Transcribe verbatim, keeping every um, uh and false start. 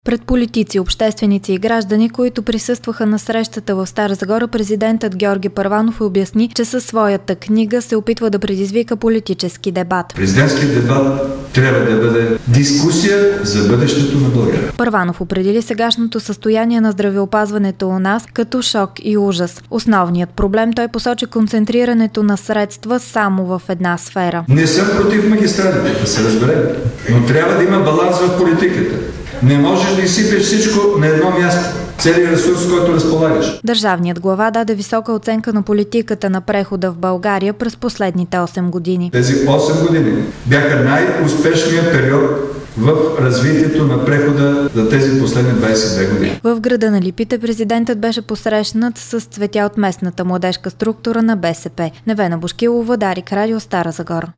Пред политици, общественици и граждани, които присъстваха на срещата в Стара Загора, президентът Георги Първанов обясни, че със своята книга се опитва да предизвика политически дебат. Президентският дебат трябва да бъде дискусия за бъдещето на България. Първанов определи сегашното състояние на здравеопазването у нас като шок и ужас. Основният проблем, той посочи, концентрирането на средства само в една сфера. Не съм против магистралите, да се разберем, но трябва да има баланс в политиката. Не можеш да изсипеш всичко на едно място. Целият ресурс, който разполагаш. Държавният глава даде висока оценка на политиката на прехода в България през последните осем години. Тези осем години бяха най-успешният период в развитието на прехода за тези последни двадесет и две години. В града на Липите президентът беше посрещнат с цветя от местната младежка структура на БСП. Невена Бошкилова, Дарик, Радио, Стара Загора.